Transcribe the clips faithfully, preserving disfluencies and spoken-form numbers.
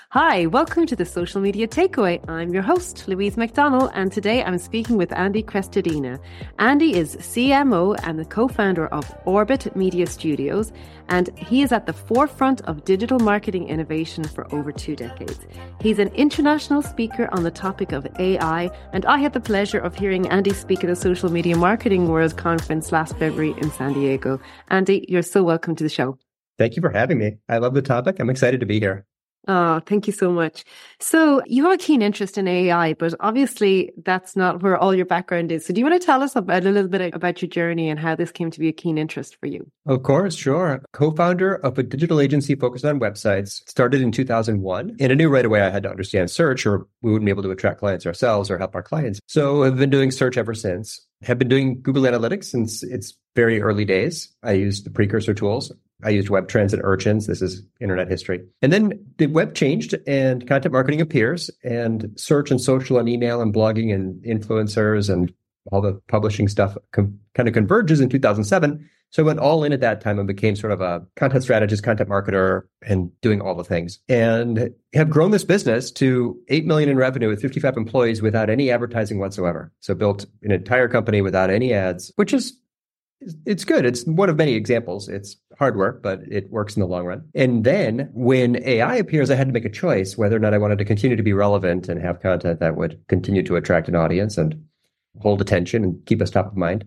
Hi, welcome to the Social Media Takeaway. I'm your host, Louise McDonnell, and today I'm speaking with Andy Crestodina. Andy is C M O and the co-founder of Orbit Media Studios, and he is at the forefront of digital marketing innovation for over two decades. He's an international speaker on the topic of A I, and I had the pleasure of hearing Andy speak at a Social Media Marketing World Conference last February in San Diego. Andy, you're so welcome to the show. Thank you for having me. I love the topic. I'm excited to be here. Oh, thank you so much. So you have a keen interest in A I, but obviously that's not where all your background is. So do you want to tell us about a little bit about your journey and how this came to be a keen interest for you? Of course, sure. Co-founder of a digital agency focused on websites, started in two thousand one. And I knew right away I had to understand search or we wouldn't be able to attract clients ourselves or help our clients. So I've been doing search ever since. Have been doing Google Analytics since its very early days. I used the precursor tools. I used WebTrends and Urchins. This is internet history. And then the web changed and content marketing appears and search and social and email and blogging and influencers and all the publishing stuff com- kind of converges in two thousand seven. So I went all in at that time and became sort of a content strategist, content marketer, and doing all the things. And have grown this business to eight million in revenue with fifty-five employees without any advertising whatsoever. So built an entire company without any ads, which is It's good. It's one of many examples. It's hard work, but it works in the long run. And then when A I appears, I had to make a choice whether or not I wanted to continue to be relevant and have content that would continue to attract an audience and hold attention and keep us top of mind,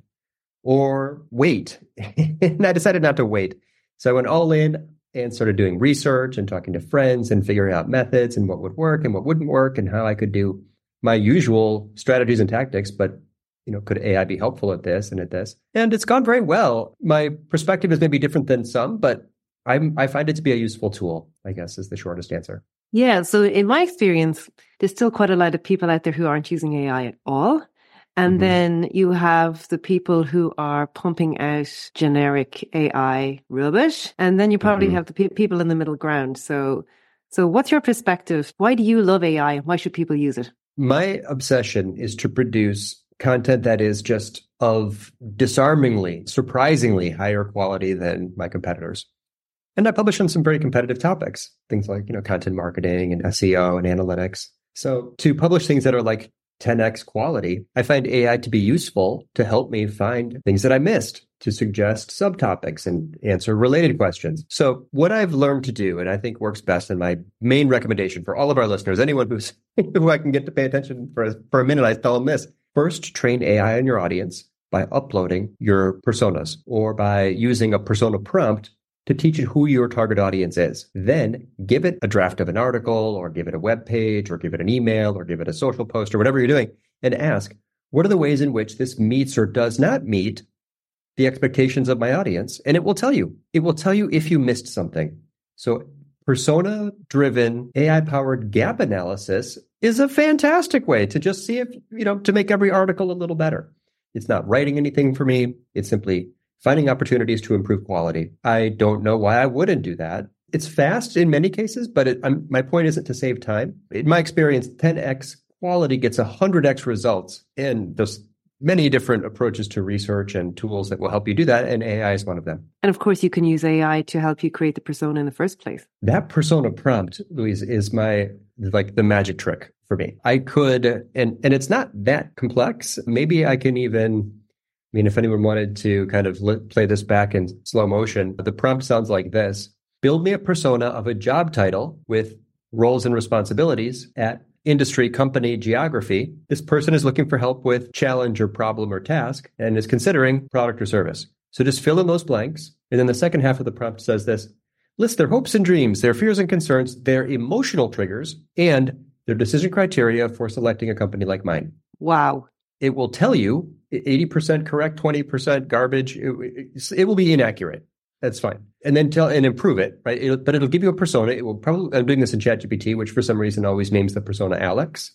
or wait. And I decided not to wait. So I went all in and started doing research and talking to friends and figuring out methods and what would work and what wouldn't work and how I could do my usual strategies and tactics, but you know, could A I be helpful at this and at this? And it's gone very well. My perspective is maybe different than some, but I'm, I find it to be a useful tool, I guess, is the shortest answer. Yeah. So in my experience, there's still quite a lot of people out there who aren't using A I at all. And mm-hmm. then you have the people who are pumping out generic A I rubbish. And then you probably mm-hmm. have the pe- people in the middle ground. So, so what's your perspective? Why do you love A I? Why should people use it? My obsession is to produce content that is just of disarmingly, surprisingly higher quality than my competitors. And I publish on some very competitive topics, things like, you know, content marketing and S E O and analytics. So to publish things that are like ten x quality, I find A I to be useful to help me find things that I missed, to suggest subtopics and answer related questions. So what I've learned to do, and I think works best, and my main recommendation for all of our listeners, anyone who's who I can get to pay attention for, for a minute, I tell them this. First, train A I on your audience by uploading your personas or by using a persona prompt to teach it who your target audience is. Then give it a draft of an article or give it a web page or give it an email or give it a social post or whatever you're doing and ask, what are the ways in which this meets or does not meet the expectations of my audience? And it will tell you. It will tell you if you missed something. So persona-driven, A I-powered gap analysis is a fantastic way to just see if, you know, to make every article a little better. It's not writing anything for me. It's simply finding opportunities to improve quality. I don't know why I wouldn't do that. It's fast in many cases, but it, I'm, my point isn't to save time. In my experience, ten x quality gets one hundred x results. And there's many different approaches to research and tools that will help you do that. And A I is one of them. And of course, you can use A I to help you create the persona in the first place. That persona prompt, Louise, is my, like the magic trick for me. I could, and, and it's not that complex. Maybe I can even, I mean, if anyone wanted to kind of li- play this back in slow motion, the prompt sounds like this. Build me a persona of a job title with roles and responsibilities at industry, company, geography. This person is looking for help with challenge or problem or task and is considering product or service. So just fill in those blanks. And then the second half of the prompt says this: list their hopes and dreams, their fears and concerns, their emotional triggers, and their decision criteria for selecting a company like mine. Wow. It will tell you eighty percent correct, twenty percent garbage. It, it will be inaccurate. That's fine. And then tell and improve it, right? It'll, but it'll give you a persona. It will probably, I'm doing this in ChatGPT, which for some reason always names the persona Alex.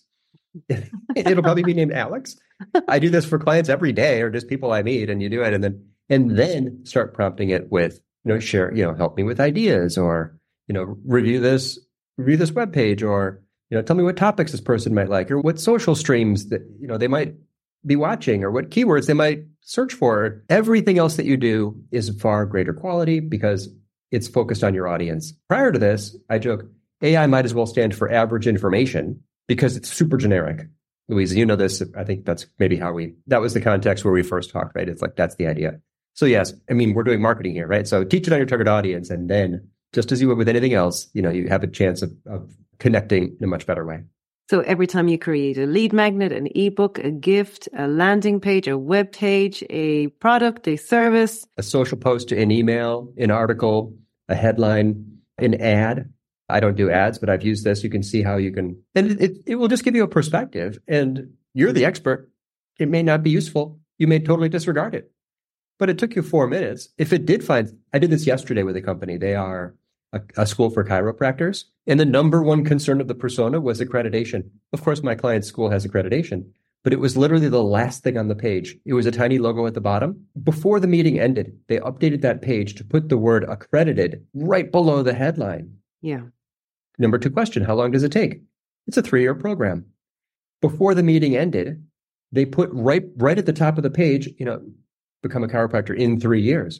It'll probably be named Alex. I do this for clients every day or just people I meet, and you do it. And then, and then start prompting it with, you know, share, you know, help me with ideas, or, you know, review this, review this webpage, or, you know, tell me what topics this person might like, or what social streams that, you know, they might be watching, or what keywords they might search for. Everything else that you do is far greater quality because it's focused on your audience. Prior to this, I joke, A I might as well stand for average information because it's super generic. Louise, you know this. I think that's maybe how we, that was the context where we first talked, right? It's like, that's the idea. So yes, I mean, we're doing marketing here, right? So teach it on your target audience. And then just as you would with anything else, you know, you have a chance of, of connecting in a much better way. So every time you create a lead magnet, an ebook, a gift, a landing page, a web page, a product, a service, a social post, an email, an article, a headline, an ad. I don't do ads, but I've used this. You can see how you can, and it, it, it will just give you a perspective, and you're the expert. It may not be useful. You may totally disregard it, but it took you four minutes. If it did find, I did this yesterday with a company. They are a, a school for chiropractors, and the number one concern of the persona was accreditation. Of course, my client's school has accreditation, but it was literally the last thing on the page. It was a tiny logo at the bottom. Before the meeting ended, they updated that page to put the word accredited right below the headline. Yeah. Number two question, how long does it take? It's a three-year program. Before the meeting ended, they put right, right at the top of the page, you know, become a chiropractor in three years.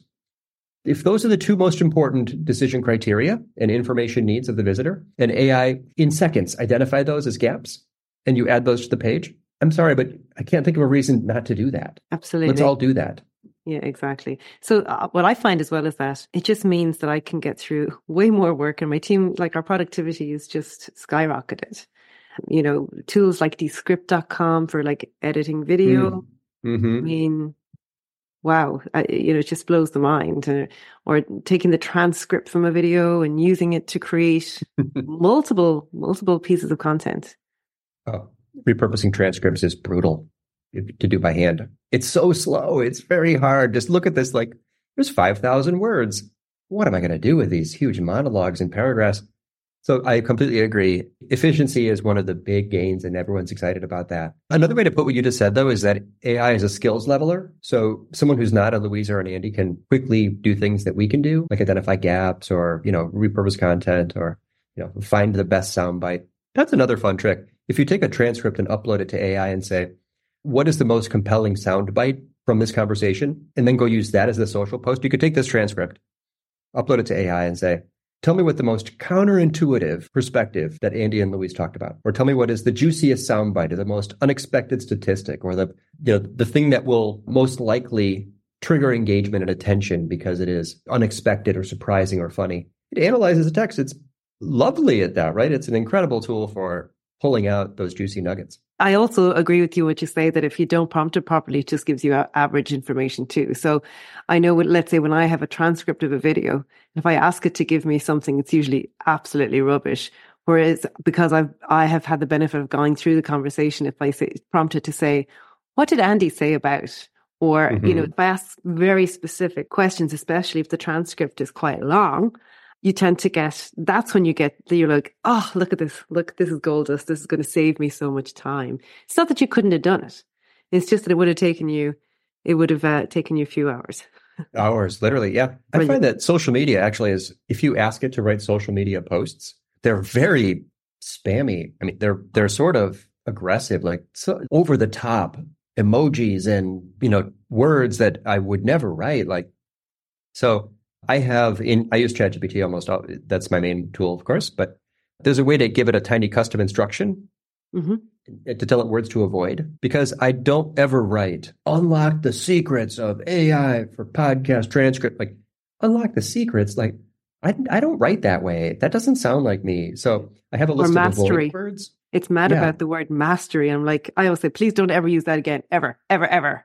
If those are the two most important decision criteria and information needs of the visitor, and A I in seconds identify those as gaps, and you add those to the page, I'm sorry, but I can't think of a reason not to do that. Absolutely. Let's all do that. Yeah, exactly. So uh, what I find as well is that it just means that I can get through way more work, and my team, like our productivity is just skyrocketed. You know, tools like descript dot com for like editing video. Mm-hmm. I mean, wow, I, you know, it just blows the mind. Uh, or taking the transcript from a video and using it to create multiple, multiple pieces of content. Oh, repurposing transcripts is brutal to do by hand. It's so slow. It's very hard. Just look at this, like there's five thousand words. What am I going to do with these huge monologues and paragraphs? So I completely agree. Efficiency is one of the big gains, and everyone's excited about that. Another way to put what you just said, though, is that A I is a skills leveler. So someone who's not a Louise or an Andy can quickly do things that we can do, like identify gaps or, you know, repurpose content or, you know, find the best soundbite. That's another fun trick. If you take a transcript and upload it to A I and say, what is the most compelling soundbite from this conversation? And then go use that as the social post. You could take this transcript, upload it to A I and say, tell me what the most counterintuitive perspective that Andy and Louise talked about, or tell me what is the juiciest soundbite or the most unexpected statistic or the, you know, the thing that will most likely trigger engagement and attention because it is unexpected or surprising or funny. It analyzes the text. It's lovely at that, right? It's an incredible tool for pulling out those juicy nuggets. I also agree with you what you say that if you don't prompt it properly, it just gives you a- average information too. So I know, what, let's say when I have a transcript of a video, if I ask it to give me something, it's usually absolutely rubbish. Whereas because I've, I have had the benefit of going through the conversation, if I say, prompt it to say, what did Andy say about? Or, mm-hmm. you know, if I ask very specific questions, especially if the transcript is quite long, you tend to get, that's when you get, you're like, oh, look at this. Look, this is gold dust. This is going to save me so much time. It's not that you couldn't have done it. It's just that it would have taken you, it would have uh, taken you a few hours. Hours, literally. Yeah. I find that social media actually is, if you ask it to write social media posts, they're very spammy. I mean, they're, they're sort of aggressive, like so over the top emojis and, you know, words that I would never write. Like, so I have in, I use ChatGPT almost all, that's my main tool, of course, but there's a way to give it a tiny custom instruction mm-hmm. to tell it words to avoid, because I don't ever write, unlock the secrets of A I for podcast transcript, like unlock the secrets. Like I, I don't write that way. That doesn't sound like me. So I have a list or of avoid words. It's mad yeah. about the word mastery. I'm like, I always say, please don't ever use that again. Ever, ever, ever.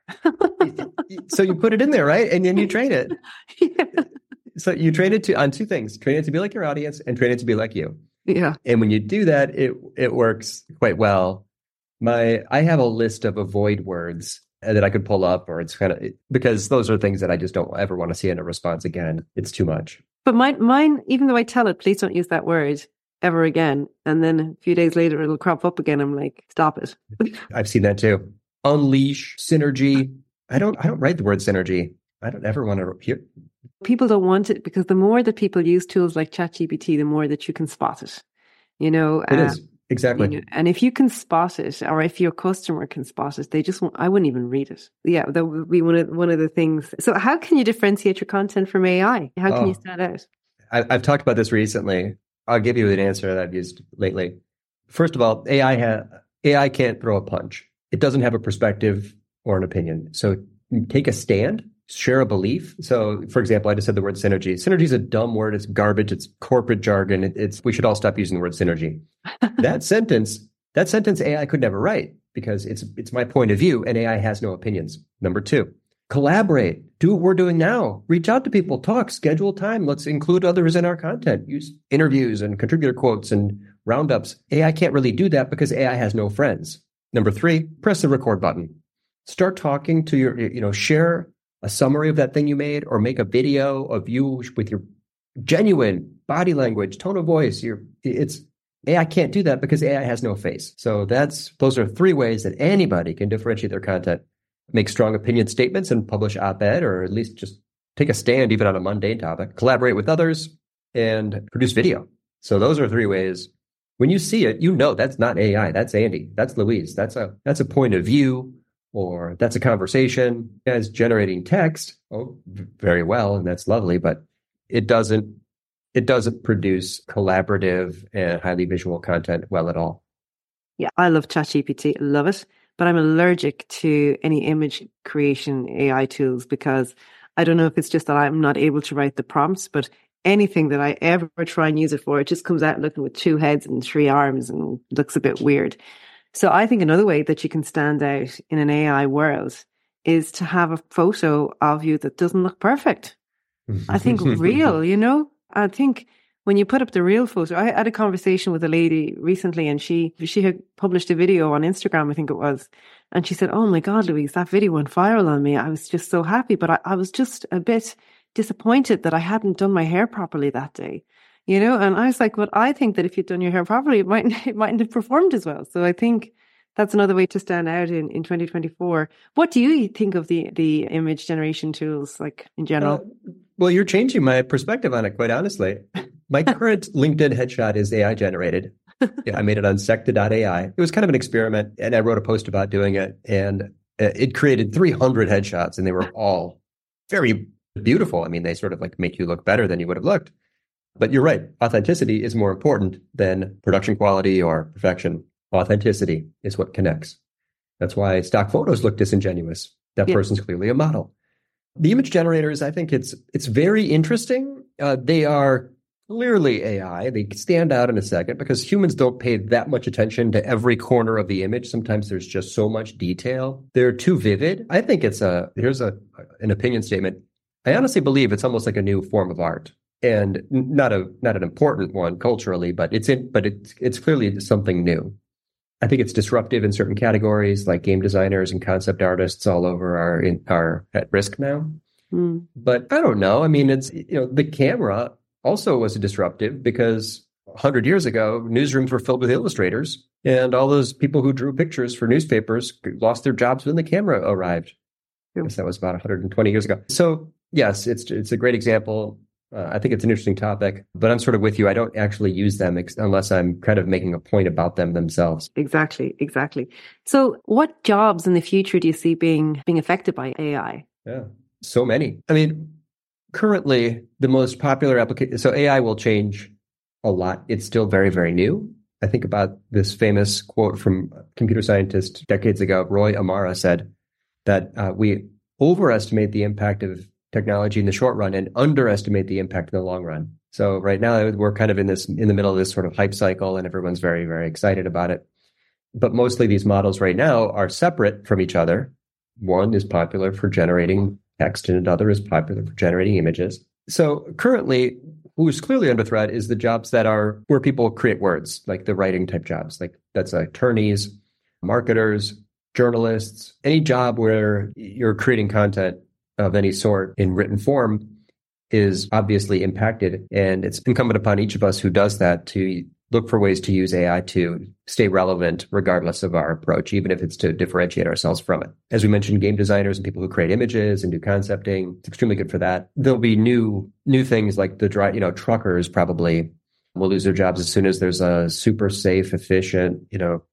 So you put it in there, right? And then you train it. yeah. So you train it to on two things: train it to be like your audience, and train it to be like you. Yeah. And when you do that, it it works quite well. My I have a list of avoid words that I could pull up, or it's kind of because those are things that I just don't ever want to see in a response again. It's too much. But mine, mine, even though I tell it, please don't use that word ever again, and then a few days later it'll crop up again. I'm like, stop it. I've seen that too. Unleash, synergy. I don't. I don't write the word synergy. I don't ever want to hear. People don't want it because the more that people use tools like ChatGPT, the more that you can spot it. You know, it um, is exactly. You know, and if you can spot it, or if your customer can spot it, they just won't. I wouldn't even read it. Yeah, that would be one of one of the things. So, how can you differentiate your content from A I? How can oh, you stand out? I, I've talked about this recently. I'll give you an answer that I've used lately. First of all, A I ha- A I can't throw a punch. It doesn't have a perspective or an opinion. So take a stand, share a belief. So, for example, I just said the word synergy. Synergy is a dumb word. It's garbage. It's corporate jargon. It, it's we should all stop using the word synergy. that sentence, that sentence, A I could never write because it's it's my point of view, and A I has no opinions. Number two, collaborate. Do what we're doing now. Reach out to people. Talk. Schedule time. Let's include others in our content. Use interviews and contributor quotes and roundups. A I can't really do that because A I has no friends. Number three, press the record button. Start talking to your, you know, share a summary of that thing you made or make a video of you with your genuine body language, tone of voice. Your, it's A I can't do that because A I has no face. So that's, those are three ways that anybody can differentiate their content. Make strong opinion statements and publish op-ed, or at least just take a stand even on a mundane topic. Collaborate with others and produce video. So those are three ways. When you see it, you know that's not A I. That's Andy. That's Louise. That's a that's a point of view, or that's a conversation. As generating text, oh, very well, and that's lovely, but it doesn't it doesn't produce collaborative and highly visual content well at all. Yeah, I love ChatGPT. I love it. But I'm allergic to any image creation A I tools because I don't know if it's just that I'm not able to write the prompts, but anything that I ever try and use it for, it just comes out looking with two heads and three arms and looks a bit weird. So I think another way that you can stand out in an A I world is to have a photo of you that doesn't look perfect. I think real, you know, I think when you put up the real photo, I had a conversation with a lady recently and she she had published a video on Instagram, I think it was. And she said, oh my God, Louise, that video went viral on me. I was just so happy, but I, I was just a bit disappointed that I hadn't done my hair properly that day. You know, and I was like, well, I think that if you'd done your hair properly, it mightn't, it mightn't have performed as well. So I think that's another way to stand out in, in twenty twenty-four. What do you think of the, the image generation tools, like in general? Uh, well, you're changing my perspective on it, quite honestly. My current LinkedIn headshot is A I generated. Yeah, I made it on secta dot A I. It was kind of an experiment, and I wrote a post about doing it, and it created three hundred headshots, and they were all very beautiful. I mean, they sort of like make you look better than you would have looked. But you're right. Authenticity is more important than production quality or perfection. Authenticity is what connects. That's why stock photos look disingenuous. That yeah. person's clearly a model. The image generators, I think it's it's very interesting. Uh, they are clearly A I. They stand out in a second because humans don't pay that much attention to every corner of the image. Sometimes there's just so much detail. They're too vivid. I think it's a, here's a an opinion statement. I honestly believe it's almost like a new form of art. And not a not an important one culturally, but it's in, but it's it's clearly something new. I think it's disruptive in certain categories, like game designers and concept artists all over are in, are at risk now. Mm. But I don't know. I mean, it's, you know, the camera also was disruptive because a hundred years ago, newsrooms were filled with illustrators, and all those people who drew pictures for newspapers lost their jobs when the camera arrived. I guess that was about one hundred twenty years ago. So yes, it's it's a great example. Uh, I think it's an interesting topic, but I'm sort of with you. I don't actually use them ex- unless I'm kind of making a point about them themselves. Exactly, exactly. So what jobs in the future do you see being being affected by A I? Yeah, so many. I mean, currently, the most popular application, so A I will change a lot. It's still very, very new. I think about this famous quote from a computer scientist decades ago. Roy Amara said that uh, we overestimate the impact of technology in the short run and underestimate the impact in the long run. So right now we're kind of in this in the middle of this sort of hype cycle, and everyone's very, very excited about it. But mostly these models right now are separate from each other. One is popular for generating text, and another is popular for generating images. So currently, who's clearly under threat is the jobs that are where people create words, like the writing type jobs, like that's attorneys, marketers, journalists, any job where you're creating content of any sort in written form is obviously impacted. And it's incumbent upon each of us who does that to look for ways to use A I to stay relevant regardless of our approach, even if it's to differentiate ourselves from it. As we mentioned, game designers and people who create images and do concepting, it's extremely good for that. There'll be new new things like the dry, you know, truckers probably will lose their jobs as soon as there's a super safe, efficient, you know,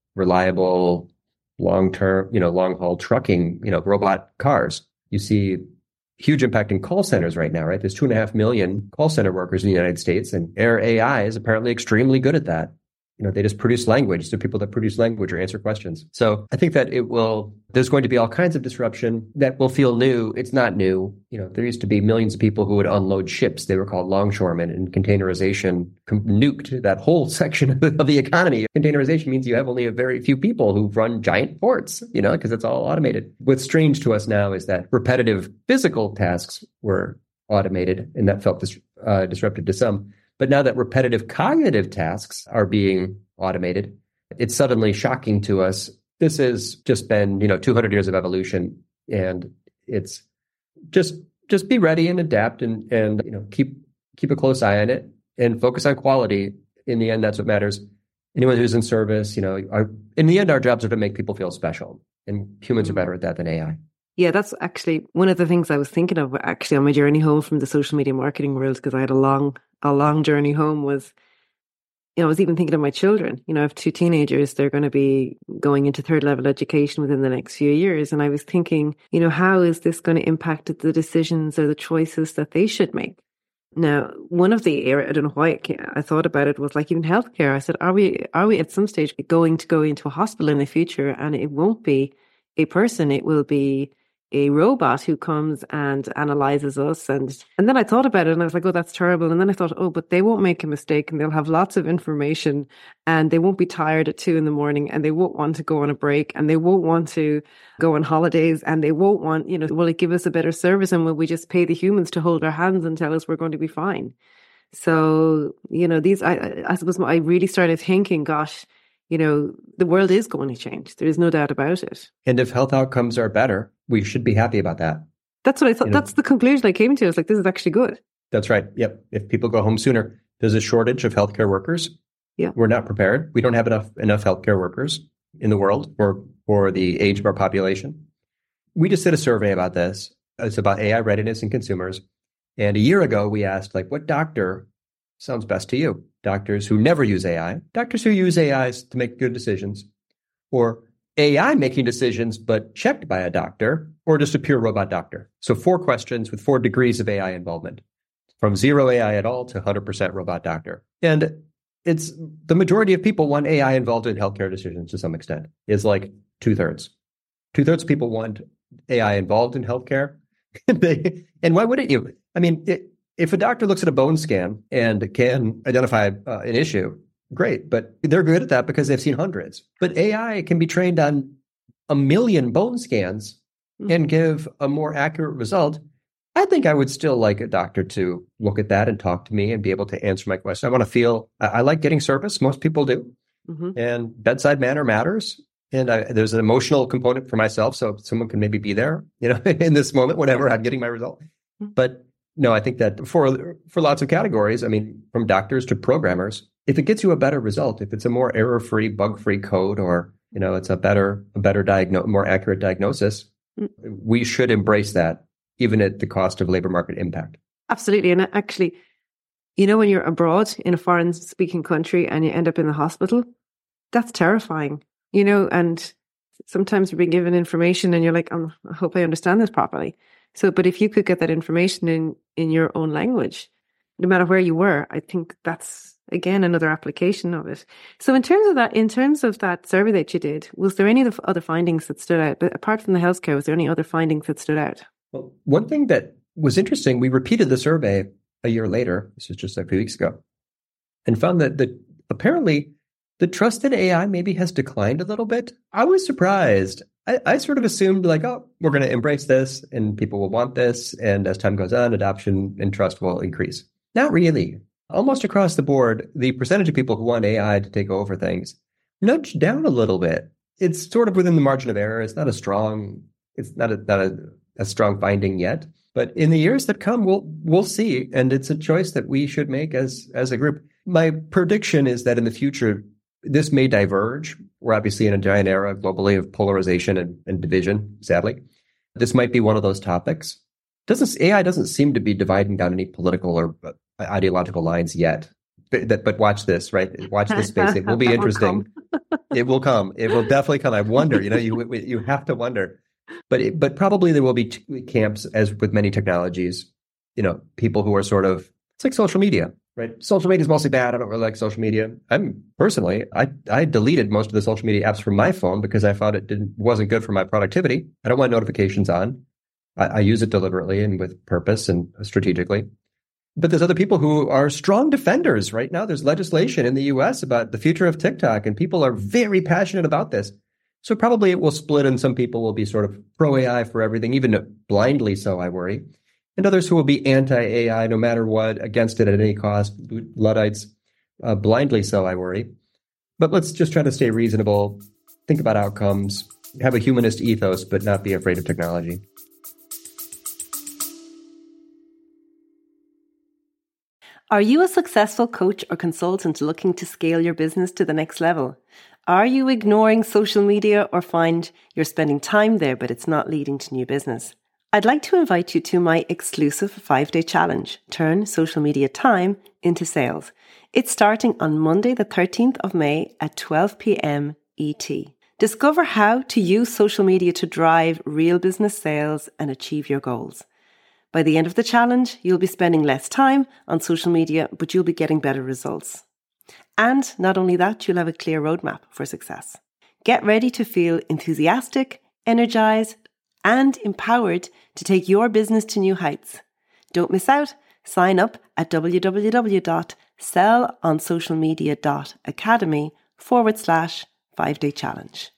reliable, long-term, you know, long-haul trucking, you know, robot cars. You see huge impact in call centers right now, right? There's two and a half million call center workers in the United States, and Air A I is apparently extremely good at that. You know, they just produce language. They're people that produce language or answer questions. So I think that it will, there's going to be all kinds of disruption that will feel new. It's not new. You know, there used to be millions of people who would unload ships. They were called longshoremen, and containerization com- nuked that whole section of the economy. Containerization means you have only a very few people who run giant ports, you know, because it's all automated. What's strange to us now is that repetitive physical tasks were automated, and that felt dis- uh, disruptive to some. But now that repetitive cognitive tasks are being automated, it's suddenly shocking to us. This has just been, you know, two hundred years of evolution, and it's just just be ready and adapt, and and you know keep keep a close eye on it and focus on quality. In the end, that's what matters. Anyone who's in service, you know, our, in the end, our jobs are to make people feel special, and humans are better at that than A I. Yeah, that's actually one of the things I was thinking of actually on my journey home from the social media marketing world, because I had a long, a long journey home was, you know, I was even thinking of my children. You know, I have two teenagers. They're going to be going into third level education within the next few years. And I was thinking, you know, how is this going to impact the decisions or the choices that they should make? Now, one of the area, I don't know why it came, I thought about it was like even healthcare. I said, are we, are we at some stage going to go into a hospital in the future, and it won't be a person, it will be a robot who comes and analyzes us. And and then I thought about it and I was like, oh, that's terrible. And then I thought, oh, but they won't make a mistake, and they'll have lots of information, and they won't be tired at two in the morning, and they won't want to go on a break, and they won't want to go on holidays, and they won't want, you know, will it give us a better service, and will we just pay the humans to hold our hands and tell us we're going to be fine? So, you know, these, I, I suppose I really started thinking, gosh, you know, the world is going to change. There is no doubt about it. And if health outcomes are better, we should be happy about that. That's what I thought. You know, that's the conclusion I came to. I was like, this is actually good. That's right. Yep. If people go home sooner, there's a shortage of healthcare workers. Yeah. We're not prepared. We don't have enough enough healthcare workers in the world for, for the age of our population. We just did a survey about this. It's about A I readiness in consumers. And a year ago, we asked, like, what doctor sounds best to you? Doctors who never use A I, doctors who use A Is to make good decisions, or A I making decisions but checked by a doctor, or just a pure robot doctor. So four questions with four degrees of A I involvement, from zero A I at all to one hundred percent robot doctor. And it's the majority of people want A I involved in healthcare decisions to some extent. Is like two thirds. Two thirds of people want A I involved in healthcare. they, and why wouldn't you? I mean, it, if a doctor looks at a bone scan and can identify uh, an issue, great, but they're good at that because they've seen hundreds. But A I can be trained on a million bone scans and give a more accurate result. I think I would still like a doctor to look at that and talk to me and be able to answer my question. I want to feel, I, I like getting service. Most people do. Mm-hmm. And bedside manner matters. And I, there's an emotional component for myself. So someone can maybe be there, you know, in this moment, whenever I'm getting my result. But no, I think that for for lots of categories, I mean, from doctors to programmers, if it gets you a better result, if it's a more error-free, bug-free code, or, you know, it's a better, a better diagnose, more accurate diagnosis, mm. we should embrace that, even at the cost of labor market impact. Absolutely. And actually, you know, when you're abroad in a foreign-speaking country and you end up in the hospital, that's terrifying, you know, and sometimes you're being given information and you're like, oh, I hope I understand this properly. So, but if you could get that information in, in your own language, no matter where you were, I think that's, again, another application of it. So in terms of that, in terms of that survey that you did, was there any other findings that stood out? But apart from the healthcare, was there any other findings that stood out? Well, one thing that was interesting, we repeated the survey a year later, this was just a few weeks ago, and found that the, apparently the trust in A I maybe has declined a little bit. I was surprised. I, I sort of assumed like, oh, we're going to embrace this and people will want this. And as time goes on, adoption and trust will increase. Not really. Almost across the board, the percentage of people who want A I to take over things nudged down a little bit. It's sort of within the margin of error. It's not a strong, it's not a, not a, a strong finding yet. But in the years that come, we'll we'll see. And it's a choice that we should make as as a group. My prediction is that in the future, this may diverge. We're obviously in a giant era globally of polarization and, and division, sadly. This might be one of those topics. Doesn't A I doesn't seem to be dividing down any political or ideological lines yet. But, but watch this, right? Watch this space. It will be interesting. It will come. It will definitely come. I wonder, you know, you you have to wonder. But it, but probably there will be t- camps, as with many technologies, you know, people who are sort of, it's like social media, right? Social media is mostly bad. I don't really like social media. I'm personally, I, I deleted most of the social media apps from my phone because I found it didn't wasn't good for my productivity. I don't want notifications on. I, I use it deliberately and with purpose and strategically. But there's other people who are strong defenders. Right now, there's legislation in the U S about the future of TikTok, and people are very passionate about this. So probably it will split, and some people will be sort of pro-A I for everything, even blindly so, I worry. And others who will be anti-A I no matter what, against it at any cost, Luddites, uh, blindly so, I worry. But let's just try to stay reasonable, think about outcomes, have a humanist ethos, but not be afraid of technology. Are you a successful coach or consultant looking to scale your business to the next level? Are you ignoring social media or find you're spending time there, but it's not leading to new business? I'd like to invite you to my exclusive five-day challenge, Turn Social Media Time into Sales. It's starting on Monday, the thirteenth of May at twelve p.m. E T. Discover how to use social media to drive real business sales and achieve your goals. By the end of the challenge, you'll be spending less time on social media, but you'll be getting better results. And not only that, you'll have a clear roadmap for success. Get ready to feel enthusiastic, energized, and empowered to take your business to new heights. Don't miss out. Sign up at www.sellonsocialmedia.academy forward slash five day challenge.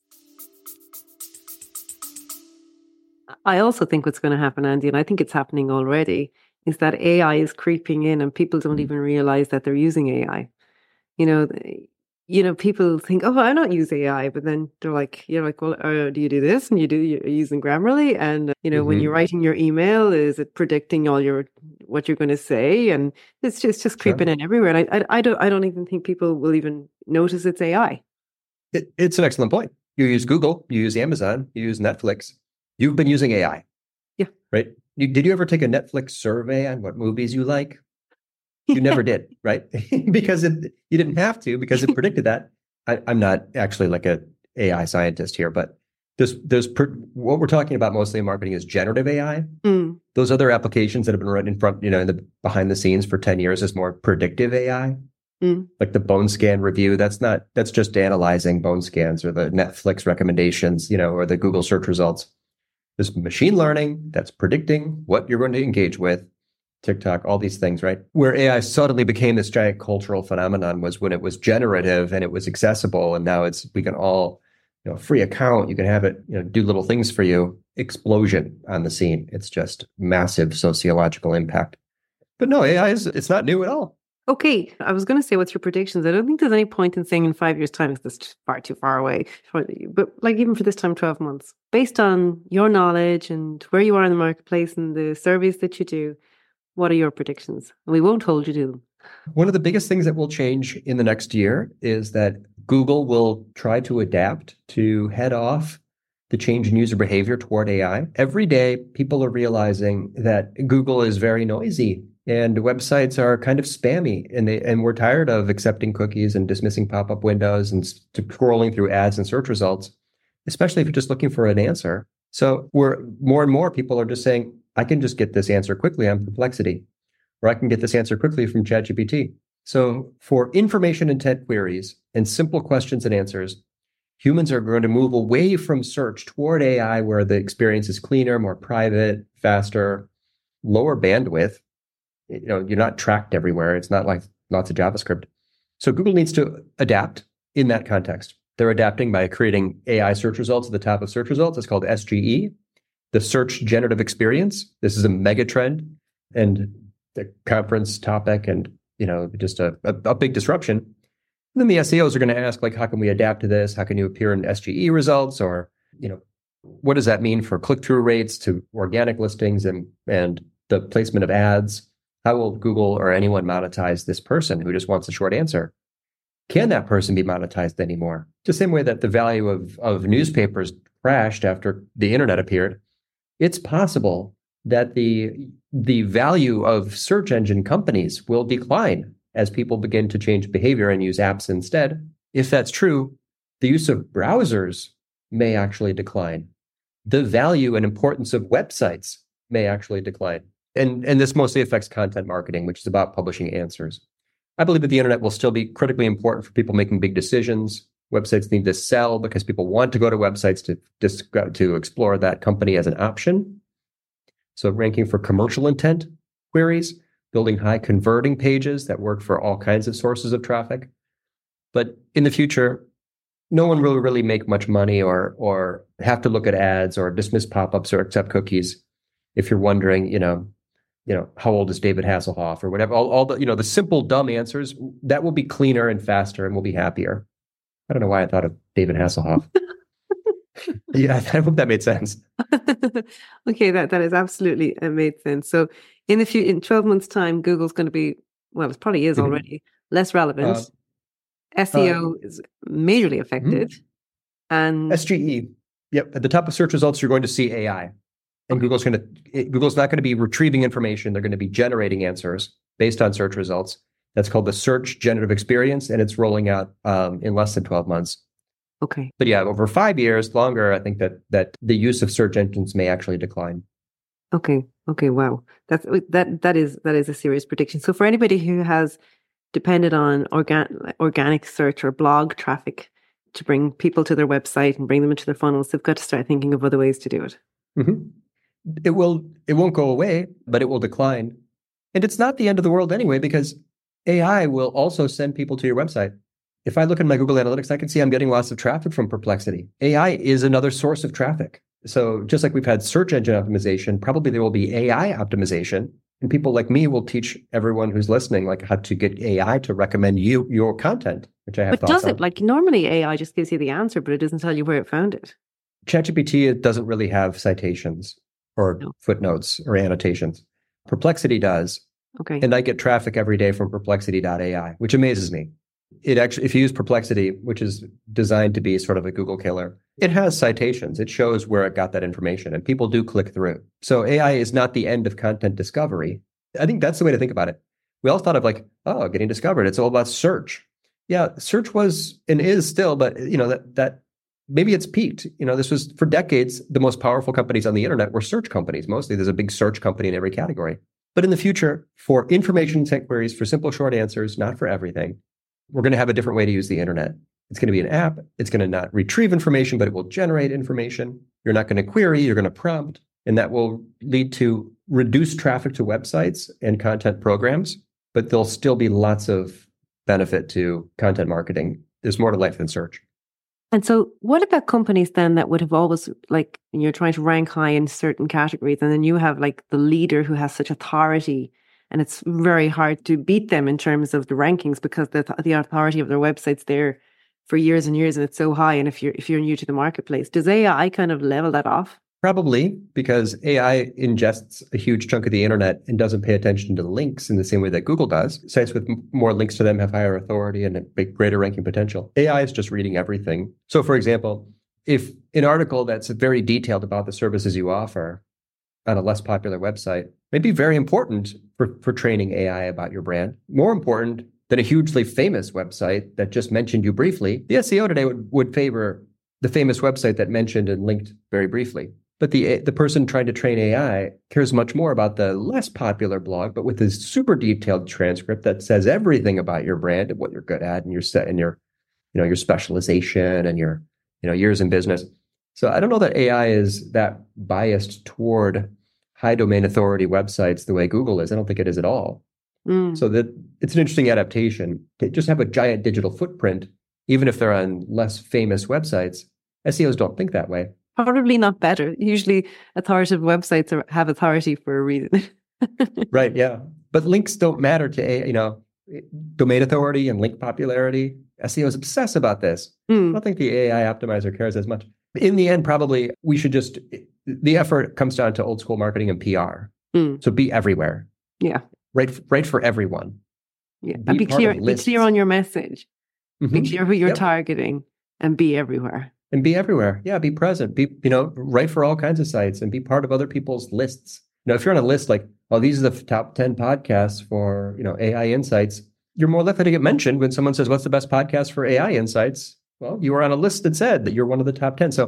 I also think what's going to happen, Andy, and I think it's happening already, is that A I is creeping in and people don't even realize that they're using A I. You know, you know, people think, oh, I don't use A I, but then they're like, you're like, well, uh, do you do this? And you do, you're using Grammarly. And, uh, you know, mm-hmm. when you're writing your email, is it predicting all your, what you're going to say? And it's just, it's just creeping sure. in everywhere. And I, I, I don't, I don't even think people will even notice it's A I. It, it's an excellent point. You use Google, you use Amazon, you use Netflix. You've been using A I. Yeah. Right? You, did you ever take a Netflix survey on what movies you like? You yeah. never did, right? Because it, you didn't have to, because it predicted that. I, I'm not actually like a A I scientist here, but there's, there's per, what we're talking about mostly in marketing is generative A I. Mm. Those other applications that have been run in front, you know, in the behind the scenes for ten years is more predictive A I. Mm. Like the bone scan review, that's not, that's just analyzing bone scans, or the Netflix recommendations, you know, or the Google search results. There's machine learning that's predicting what you're going to engage with, TikTok, all these things, right? Where A I suddenly became this giant cultural phenomenon was when it was generative and it was accessible. And now it's, we can all, you know, free account, you can have it, you know, do little things for you. Explosion on the scene. It's just massive sociological impact. But no, A I is, it's not new at all. Okay, I was going to say, what's your predictions? I don't think there's any point in saying in five years' time, because that's far too far away. But like even for this time, twelve months, based on your knowledge and where you are in the marketplace and the surveys that you do, what are your predictions? And we won't hold you to them. One of the biggest things that will change in the next year is that Google will try to adapt to head off the change in user behavior toward A I. Every day, people are realizing that Google is very noisy. And websites are kind of spammy, and they, and we're tired of accepting cookies and dismissing pop-up windows and scrolling through ads and search results, especially if you're just looking for an answer. So we're more and more people are just saying, I can just get this answer quickly on Perplexity, or I can get this answer quickly from ChatGPT. So for information intent queries and simple questions and answers, humans are going to move away from search toward A I, where the experience is cleaner, more private, faster, lower bandwidth. You know, you're not tracked everywhere. It's not like lots of JavaScript. So Google needs to adapt in that context. They're adapting by creating A I search results at the top of search results. It's called S G E, the Search Generative Experience. This is a mega trend and the conference topic, and, you know, just a, a, a big disruption. And then the S E Os are going to ask, like, how can we adapt to this? How can you appear in S G E results? Or, you know, what does that mean for click-through rates to organic listings and, and the placement of ads? How will Google or anyone monetize this person who just wants a short answer? Can that person be monetized anymore? The same way that the value of, of newspapers crashed after the internet appeared, it's possible that the, the value of search engine companies will decline as people begin to change behavior and use apps instead. If that's true, the use of browsers may actually decline. the value and importance of websites may actually decline. And, and this mostly affects content marketing, which is about publishing answers. I believe that the internet will still be critically important for people making big decisions. Websites need to sell because people want to go to websites to, to explore that company as an option. So ranking for commercial intent queries, building high converting pages that work for all kinds of sources of traffic. But in the future, no one will really make much money or or have to look at ads or dismiss pop-ups or accept cookies. If you're wondering, you know, you know, how old is David Hasselhoff or whatever, all, all the, you know, the simple dumb answers, that will be cleaner and faster and we'll be happier. I don't know why I thought of David Hasselhoff. Yeah, I hope that made sense. Okay, that, that is absolutely uh, made sense. So in a few, in twelve months' time, Google's going to be, well, it probably is already, less relevant. Uh, S E O uh, is majorly affected. Mm-hmm. And S G E. Yep. At the top of search results, you're going to see A I. And Google's going to, Google's not going to be retrieving information. They're going to be generating answers based on search results. That's called the Search Generative Experience, and it's rolling out um, in less than twelve months. Okay. But yeah, over five years, longer, I think that that the use of search engines may actually decline. Okay. Okay. Wow. That's that. That is that is a serious prediction. So for anybody who has depended on organ, organic search or blog traffic to bring people to their website and bring them into their funnels, they've got to start thinking of other ways to do it. Mm-hmm. It will. It won't go away, but it will decline. And it's not the end of the world anyway, because A I will also send people to your website. If I look at my Google Analytics, I can see I'm getting lots of traffic from Perplexity. A I is another source of traffic. So just like we've had search engine optimization, probably there will be A I optimization. And people like me will teach everyone who's listening, like how to get A I to recommend you your content, which I have but thoughts does it? on. Like normally A I just gives you the answer, but it doesn't tell you where it found it. ChatGPT, it doesn't really have citations or no. footnotes or annotations. Perplexity does. Okay. And I get traffic every day from perplexity dot A I, which amazes me. It actually, if you use Perplexity, which is designed to be sort of a Google killer, it has citations. It shows where it got that information, and people do click through. So A I is not the end of content discovery. I think that's the way to think about it. We all thought of like, oh, getting discovered. It's all about search. Yeah, search was and is still, but you know that that maybe it's peaked. You know, this was for decades the most powerful companies on the internet were search companies. Mostly, there's a big search company in every category. But in the future, for information intent queries, for simple short answers, not for everything, we're going to have a different way to use the internet. It's going to be an app. It's going to not retrieve information, but it will generate information. You're not going to query, you're going to prompt, and that will lead to reduced traffic to websites and content programs, but there'll still be lots of benefit to content marketing. There's more to life than search. And so what about companies then that would have always, like, you're trying to rank high in certain categories, and then you have like the leader who has such authority, and it's very hard to beat them in terms of the rankings because the the authority of their website's there for years and years, and it's so high. And if you're if you're new to the marketplace, does A I kind of level that off? Probably, because A I ingests a huge chunk of the internet and doesn't pay attention to links in the same way that Google does. Sites with m- more links to them have higher authority and a big, greater ranking potential. A I is just reading everything. So, for example, if an article that's very detailed about the services you offer on a less popular website may be very important for, for training A I about your brand, more important than a hugely famous website that just mentioned you briefly, the S E O today would, would favor the famous website that mentioned and linked very briefly. But the the person trying to train A I cares much more about the less popular blog, but with this super detailed transcript that says everything about your brand and what you're good at and your set and your, you know, your specialization and your, you know, years in business. So I don't know that A I is that biased toward high domain authority websites the way Google is. I don't think it is at all. Mm. So that it's an interesting adaptation to just have a giant digital footprint, even if they're on less famous websites. S E Os don't think that way. Probably not better. Usually authoritative websites are, have authority for a reason. Right, yeah. But links don't matter to, you know, domain authority and link popularity. S E Os obsess about this. Mm. I don't think the A I optimizer cares as much. In the end, probably we should just, the effort comes down to old school marketing and P R. Mm. So be everywhere. Yeah. Right, right for everyone. Yeah. Be and be clear, be clear on your message. Mm-hmm. Be clear who you're yep. targeting and be everywhere. And be everywhere. Yeah, be present. Be, you know, write for all kinds of sites and be part of other people's lists. You know, if you're on a list like, oh, these are the top ten podcasts for, you know, A I insights, you're more likely to get mentioned when someone says, what's the best podcast for A I insights? Well, you were on a list that said that you're one of the top ten. So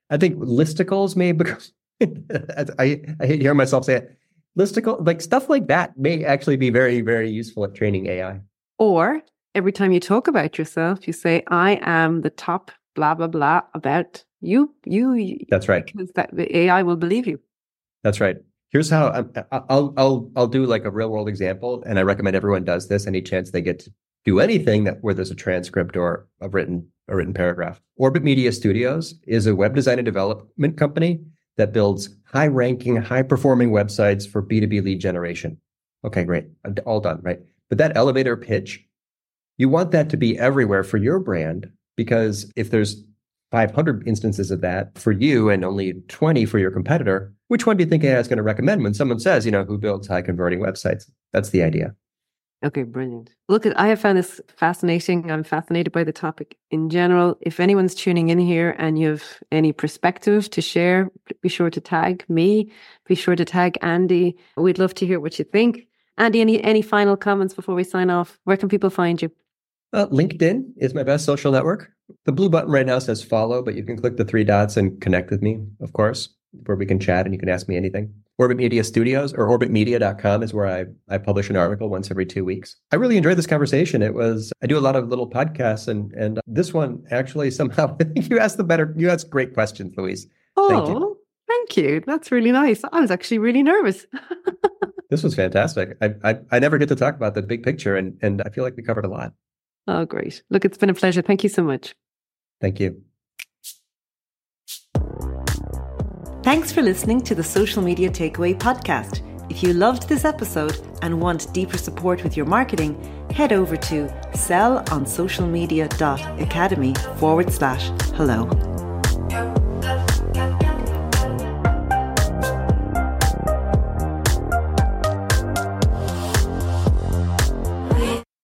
I think listicles may become, I, I hate hearing myself say it, listicle, like stuff like that may actually be very, very useful at training A I. Or every time you talk about yourself, you say, I am the top blah, blah, blah about you. You. That's right. Because that, the A I will believe you. That's right. Here's how I'm, I'll, I'll, I'll do like a real world example. And I recommend everyone does this any chance they get to do anything that where there's a transcript or a written, a written paragraph. Orbit Media Studios is a web design and development company that builds high ranking, high performing websites for B two B lead generation. Okay, great. All done, right? But that elevator pitch, you want that to be everywhere for your brand, because if there's five hundred instances of that for you and only twenty for your competitor, which one do you think A I is going to recommend when someone says, you know, who builds high converting websites? That's the idea. Okay, brilliant. Look, I have found this fascinating. I'm fascinated by the topic in general. If anyone's tuning in here and you have any perspective to share, be sure to tag me. Be sure to tag Andy. We'd love to hear what you think. Andy, any, any final comments before we sign off? Where can people find you? Uh, LinkedIn is my best social network. The blue button right now says follow, but you can click the three dots and connect with me, of course, where we can chat and you can ask me anything. Orbit Media Studios or orbit media dot com is where I, I publish an article once every two weeks. I really enjoyed this conversation. It was, I do a lot of little podcasts and, and this one actually somehow, I think you asked the better, you asked great questions, Louise. Oh, thank you. Thank you. That's really nice. I was actually really nervous. This was fantastic. I, I I never get to talk about the big picture and, and I feel like we covered a lot. Oh, great. Look, it's been a pleasure. Thank you so much. Thank you. Thanks for listening to the Social Media Takeaway podcast. If you loved this episode and want deeper support with your marketing, head over to sellonsocialmedia.academy forward slash hello.